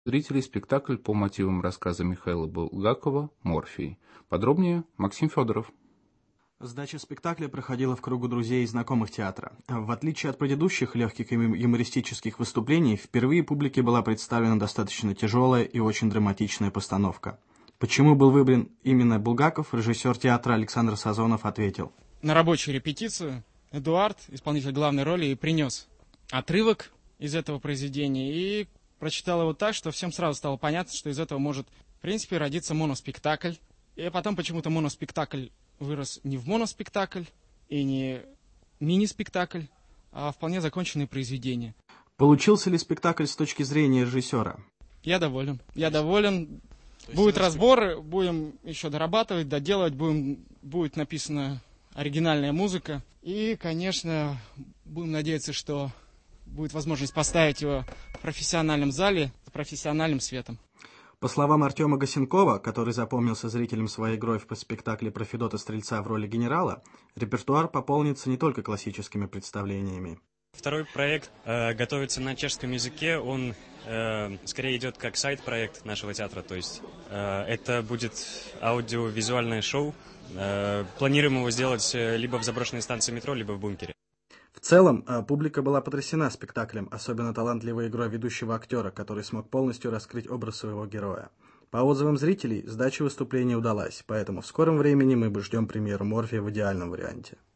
Зрителей спектакль по мотивам рассказа Михаила Булгакова «Морфий». Подробнее Максим Федоров. Сдача спектакля проходила в кругу друзей и знакомых театра. В отличие от предыдущих легких и юмористических выступлений, впервые публике была представлена достаточно тяжелая и очень драматичная постановка. Почему был выбран именно Булгаков, режиссер театра Александр Сазонов ответил. На рабочую репетицию Эдуард, исполнитель главной роли, и принес отрывок из этого произведения и прочитал его так, что всем сразу стало понятно, что из этого может, в принципе, родиться моноспектакль. И потом почему-то моноспектакль вырос не в моноспектакль и не мини-спектакль, а вполне законченное произведение. Получился ли спектакль с точки зрения режиссера? Я доволен. Будет разбор, будем еще дорабатывать, доделывать, будет написана оригинальная музыка. И, конечно, будем надеяться, что будет возможность поставить его в профессиональном зале с профессиональным светом. По словам Артема Гасенкова, который запомнился зрителям своей игрой в спектакле про Федота Стрельца в роли генерала, репертуар пополнится не только классическими представлениями. Второй проект готовится на чешском языке, он скорее идет как сайт-проект нашего театра, то есть это будет аудиовизуальное шоу. Планируем его сделать либо в заброшенной станции метро, либо в бункере. В целом, публика была потрясена спектаклем, особенно талантливой игрой ведущего актера, который смог полностью раскрыть образ своего героя. По отзывам зрителей, сдача выступления удалась, поэтому в скором времени мы ждем премьеру «Морфия» в идеальном варианте.